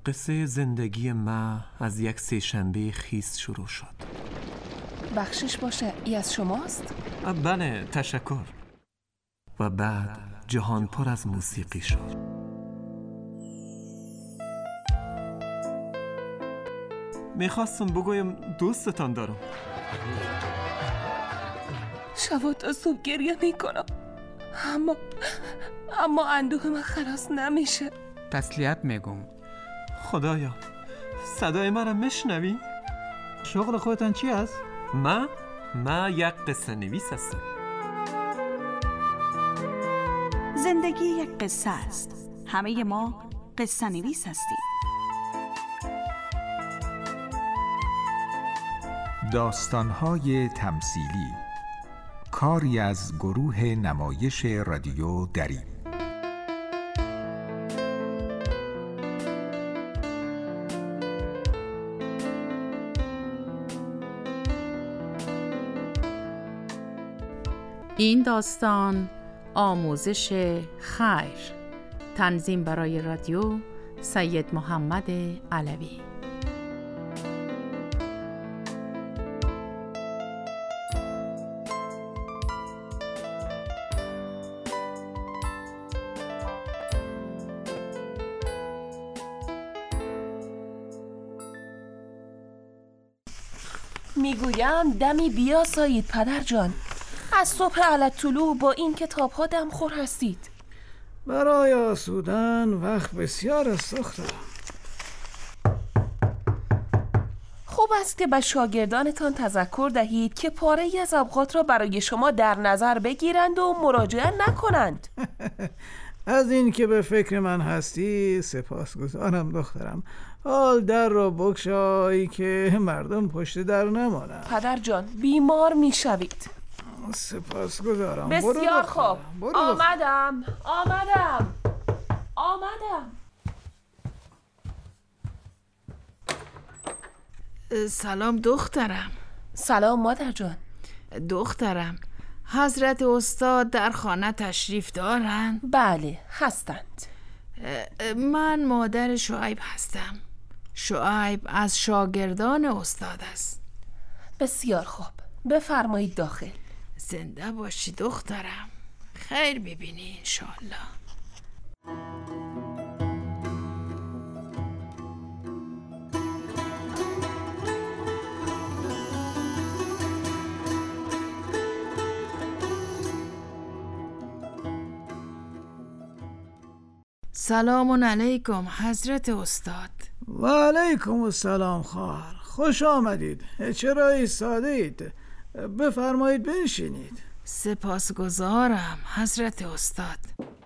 قصه زندگی ما از یک سه‌شنبه خیس شروع شد. بخشش باشه، ای از شماست؟ بله، تشکر. و بعد جهان پر از موسیقی شد. میخواستم بگویم دوستتان دارم. شب تا صبح گریه میکنم، اما اندوه من خلاص نمیشه. تسلیت میگم. خدایا، صدای من را میشنوی؟ شغل خودتان چی است؟ ما یک قصه نویس هستم. زندگی یک قصه است. همه ما قصه نویس هستیم. داستان‌های تمثیلی، کاری از گروه نمایش رادیو دری. این داستان آموزش خیر، تنظیم برای رادیو سید محمد علوی. میگویم دمی بیاسایید پدر جان. از صبح علت طلوع با این کتاب ها دمخور هستید. برای آسودن وقت بسیار است دخترم. خوب است که به شاگردانتان تذکر دهید که پاره ای از اوقات را برای شما در نظر بگیرند و مراجعه نکنند. از این که به فکر من هستی سپاسگزارم دخترم. حال در را بگشای که مردم پشت در نمانند. پدر جان، بیمار میشوید. سپاسگزارم. بسیار خوب. آمدم. سلام دخترم. سلام مادر جان. دخترم، حضرت استاد در خانه تشریف دارند؟ بله، هستند. من مادر شعیب هستم. شعیب از شاگردان استاد است. بسیار خوب، بفرمایید داخل. زنده باشی دخترم، خیر ببینی انشالله. سلام علیکم حضرت استاد. و علیکم السلام خواهر، خوش آمدید. چرا ایستادید؟ بفرمایید بنشینید. سپاسگزارم حضرت استاد.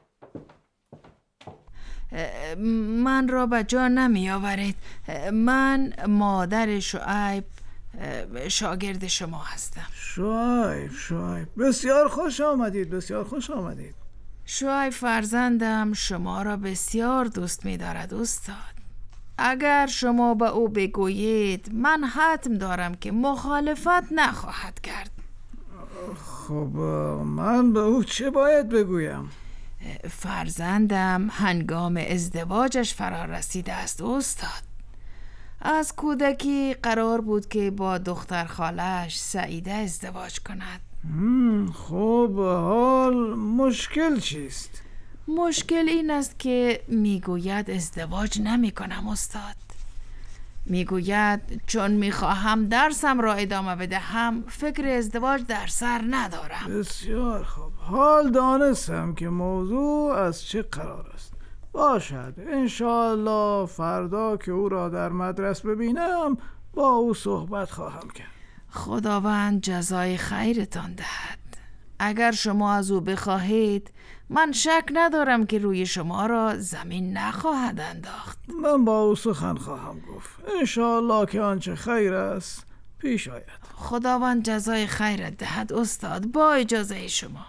من را به جا نمی آورید. من مادر شعیب، شاگرد شما هستم. شعیب، بسیار خوش آمدید. شعیب فرزندم شما را بسیار دوست می دارد استاد. اگر شما به او بگویید من حتم دارم که مخالفت نخواهد کرد. خب من به او چه باید بگویم؟ فرزندم هنگام ازدواجش فرا رسیده است استاد. از کودکی قرار بود که با دختر خالش سعیده ازدواج کند. خب حال مشکل چیست؟ مشکل این است که میگوید ازدواج نمی کنم استاد. میگوید چون میخواهم درسم را ادامه بدهم فکر ازدواج در سر ندارم. بسیار خوب، حال دانستم که موضوع از چه قرار است. باشد انشاءالله فردا که او را در مدرس ببینم با او صحبت خواهم کرد. خداوند جزای خیرتان دهد. اگر شما از او بخواهید من شک ندارم که روی شما را زمین نخواهد انداخت. من با او سخن خواهم گفت. انشاءالله که آنچه خیر است پیش آید. خداوند جزای خیرت دهد استاد. با اجازه شما.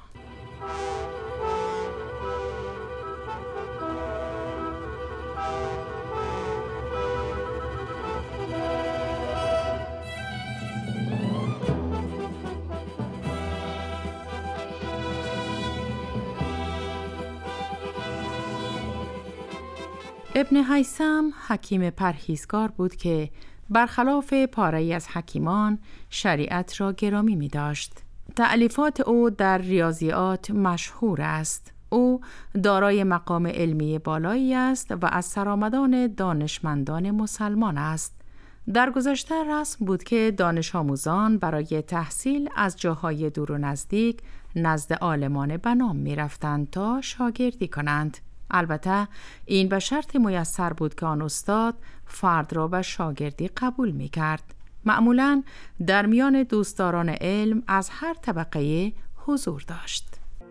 ابن هیثم حکیم پرهیزگار بود که برخلاف پاره‌ای از حکیمان شریعت را گرامی می داشت. تألیفات او در ریاضیات مشهور است. او دارای مقام علمی بالایی است و از سرآمدان دانشمندان مسلمان است. در گذشته رسم بود که دانش آموزان برای تحصیل از جاهای دور و نزدیک نزد عالمان بنام می رفتند تا شاگردی کنند. البته این به شرط میسر بود که آن استاد فرد را به شاگردی قبول می کرد. معمولاً در میان دوستداران علم از هر طبقه حضور داشت.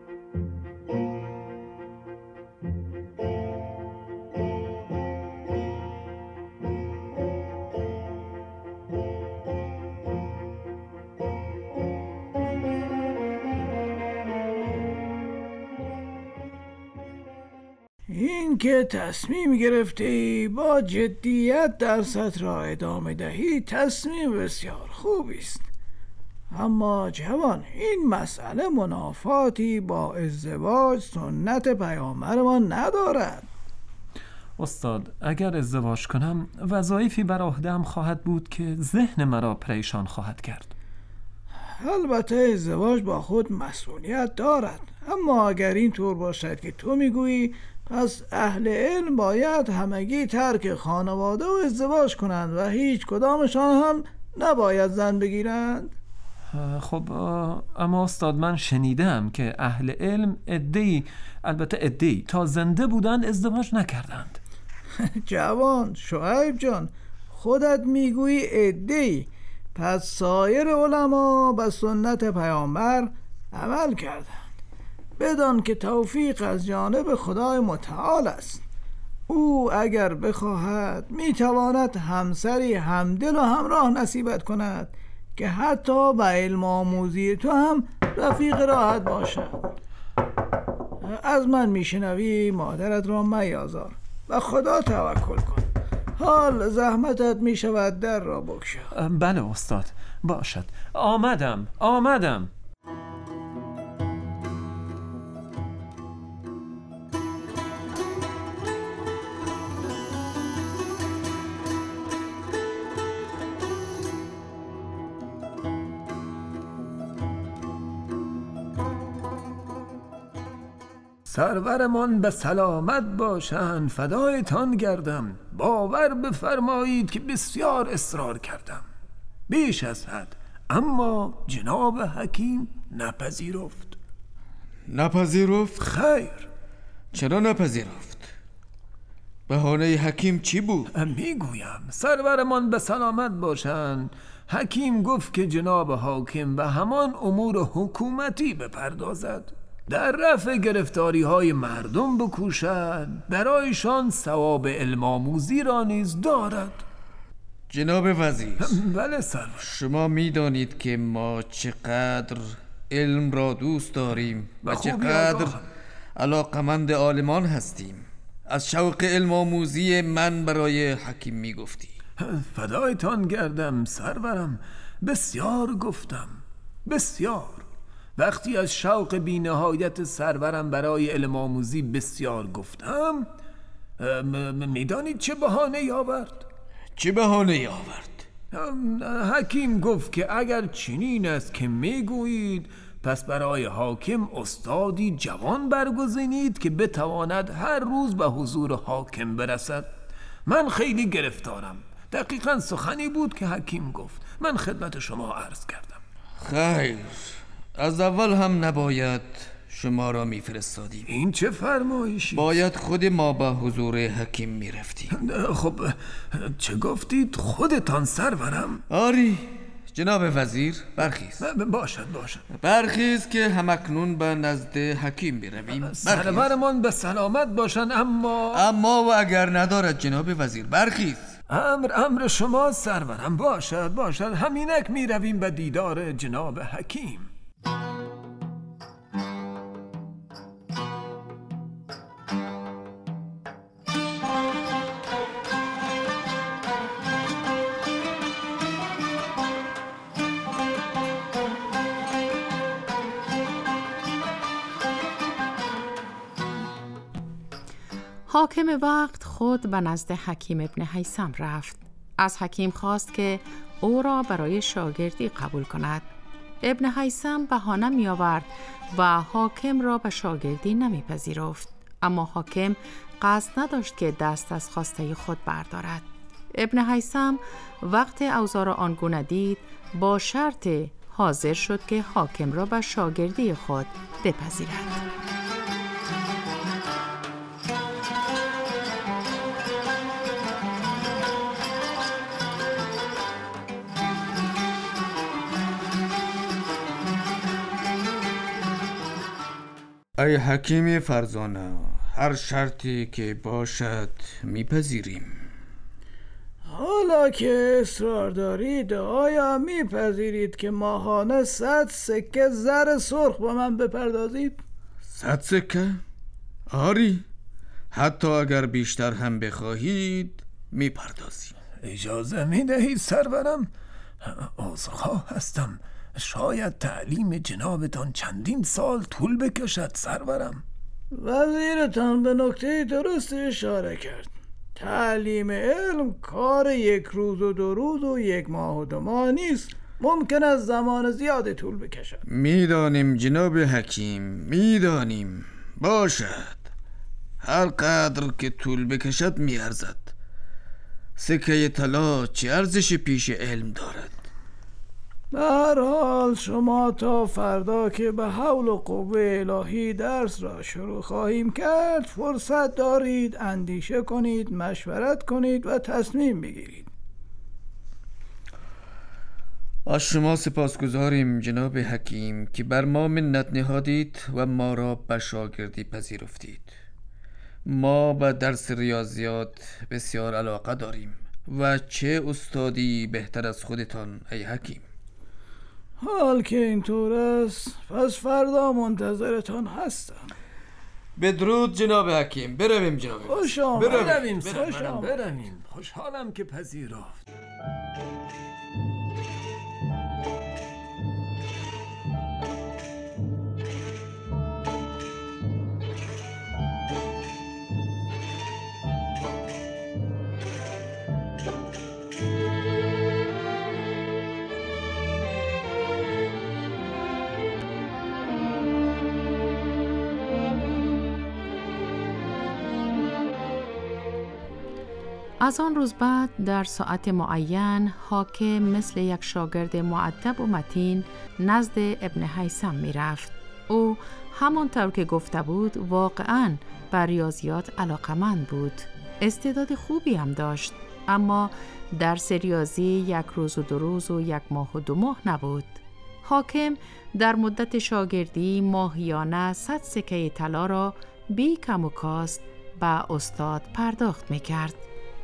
این که تصمیم گرفتی با جدیت درست را ادامه دهی تصمیم بسیار خوبی است، اما جوان این مسئله منافاتی با ازدواج سنت پیامبرمان ندارد. استاد، اگر ازدواج کنم وظایفی بر عهده‌ام خواهد بود که ذهن مرا پریشان خواهد کرد. البته ازدواج با خود مسئولیت دارد، اما اگر این طور باشد که تو میگویی پس اهل علم باید همگی ترک خانواده و ازدواج کنند و هیچ کدامشان هم نباید زن بگیرند. خب اما استاد، من شنیدم که اهل علم عده‌ای تا زنده بودند ازدواج نکردند. جوان، شعیب جان، خودت میگویی عده‌ای، پس سایر علما به سنت پیامبر عمل کردند. بدان که توفیق از جانب خدای متعال است. او اگر بخواهد میتواند همسری همدل و همراه نصیبت کند که حتی به علم آموزی تو هم رفیق راحت باشد. از من میشنوی مادرت را میازار و خدا توکل کن. حال زحمتت میشود در را بگشا. بله استاد، باشد. آمدم. سرورمان به سلامت باشند، فدایتان گردم. باور بفرمایید که بسیار اصرار کردم، بیش از حد، اما جناب حکیم نپذیرفت. خیر. چرا نپذیرفت؟ بهانه حکیم چی بود؟ میگویم. سرورمان به سلامت باشند، حکیم گفت که جناب حاکم به همان امور حکومتی بپردازد، در رفع گرفتاری های مردم بکوشد، برایشان ثواب علم آموزی را نیز دارد. جناب وزیر. بله سرور. شما میدانید که ما چقدر علم را دوست داریم و چقدر علاقمند عالمان هستیم. از شوق علم آموزی من برای حکیم میگفتی. فدایتان گردم سرورم، بسیار گفتم، بسیار. وقتی از شوق بی‌نهایت سرورم برای علم آموزی بسیار گفتم، میدانید چه بهانه‌ای آورد؟ چه بهانه‌ای آورد؟ حکیم گفت که اگر چنین است که میگویید، پس برای حاکم استادی جوان برگزینید که بتواند هر روز به حضور حاکم برسد. من خیلی گرفتارم. دقیقاً سخنی بود که حکیم گفت. من خدمت شما عرض کردم. خیر، از اول هم نباید شما را میفرستادیم. این چه فرمایشی؟ باید خود ما به حضور حکیم میرفتیم. خب چه گفتید؟ خودتان سرورم؟ آری جناب وزیر، برخیز. باشد. برخیز که همکنون به نزد حکیم برویم. سرورمان به سلامت باشند، اما و اگر ندارد جناب وزیر. برخیز. امر شما سرورم. باشد. همینک میرویم به دیدار جناب حکیم. حاکم وقت خود به نزد حکیم ابن هیثم رفت. از حکیم خواست که او را برای شاگردی قبول کند. ابن هیثم بهانه می آورد و حاکم را به شاگردی نمی پذیرفت. اما حاکم قصد نداشت که دست از خواسته خود بردارد. ابن هیثم وقت اوضاع را آنگونه دید، با شرط حاضر شد که حاکم را به شاگردی خود بپذیرد. ای حکیم فرزانه، هر شرطی که باشد میپذیریم. حالا که اصرار دارید، آیا میپذیرید که ماهانه 100 سکه زر سرخ به من بپردازید؟ 100 سکه؟ آری، حتی اگر بیشتر هم بخواهید میپردازیم. اجازه میدهید سرورم؟ عذرخواه هستم، شاید تعلیم جنابتان چندین سال طول بکشد سرورم. وزیرتان به نکته درست اشاره کرد. تعلیم علم کار 1 روز و 2 روز و 1 ماه و 2 ماه نیست، ممکن است زمان زیادی طول بکشد. میدانیم جناب حکیم، میدانیم. باشد، هر قدر که طول بکشد میارزد. سکه طلا چه ارزش پیش علم دارد؟ به هر حال شما تا فردا که به حول و قوه الهی درس را شروع خواهیم کرد فرصت دارید اندیشه کنید، مشورت کنید و تصمیم بگیرید. از شما سپاسگزاریم جناب حکیم که بر ما منت نهادید و ما را به شاگردی پذیرفتید. ما به درس ریاضیات بسیار علاقه داریم و چه استادی بهتر از خودتان ای حکیم. حال که اینطور است پس فردا منتظرتان هستم. بدرود جناب حکیم. برویم جناب. خوش آمد. برویم سرورم، برویم. خوشحالم که پذیرفت. از آن روز بعد در ساعت معین حاکم مثل یک شاگرد مؤدب و متین نزد ابن هیثم می رفت. او همانطور که گفته بود واقعاً بر ریاضیات علاقمند بود. استعداد خوبی هم داشت، اما درس ریاضی 1 روز و 2 روز و 1 ماه و 2 ماه نبود. حاکم در مدت شاگردی ماهیانه 100 سکه طلا را بی کم و کاست به استاد پرداخت می کرد.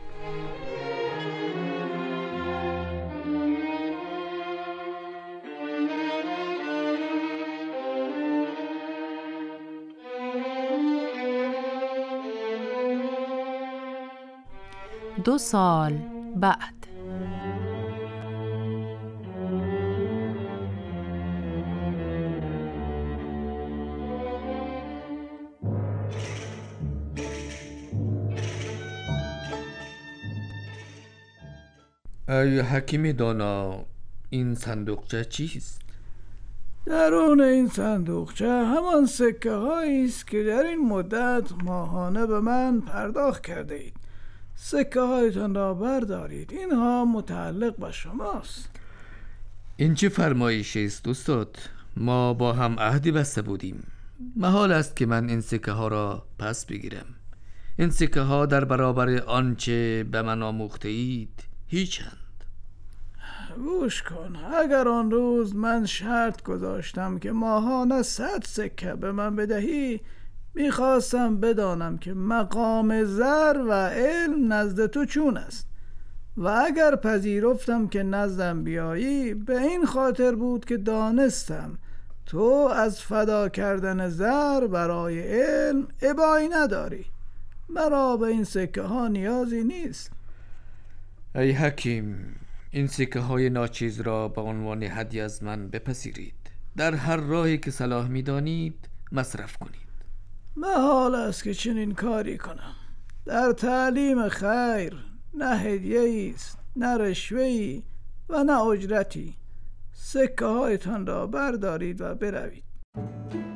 دو سال بعد ای حکیم دانا، این صندوقچه چیست؟ درون این صندوقچه همان سکه هایی است که در این مدت ماهانه به من پرداخت کرده اید. سکه هایتان را بردارید، اینها متعلق به شماست. این چه فرمایشی است استاد؟ ما با هم عهدی بسته بودیم. محال است که من این سکه ها را پس بگیرم. این سکه ها در برابر آنچه به من آموخته اید هیچند. گوش کن، اگر آن روز من شرط گذاشتم که ماهانه 100 سکه به من بدهی، میخواستم بدانم که مقام زر و علم نزد تو چون است، و اگر پذیرفتم که نزدم بیایی به این خاطر بود که دانستم تو از فدا کردن زر برای علم ابایی نداری. مرا به این سکه ها نیازی نیست. ای حکیم، این سکه های ناچیز را به عنوان هدیه از من بپذیرید. در هر راهی که صلاح می دانید مصرف کنید. محال است که چنین کاری کنم. در تعلیم خیر نه هدیه‌ای است، نه رشوه‌ای و نه اجرتی. سکه هایتان را بردارید و بروید.